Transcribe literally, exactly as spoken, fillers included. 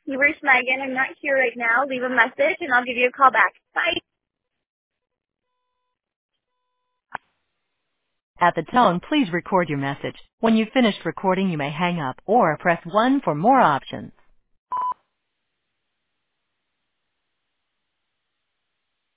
You reached Megan. I'm not here right now. Leave a message, and I'll give you a call back. Bye. At the tone, please record your message. When you've finished recording, you may hang up or press one for more options.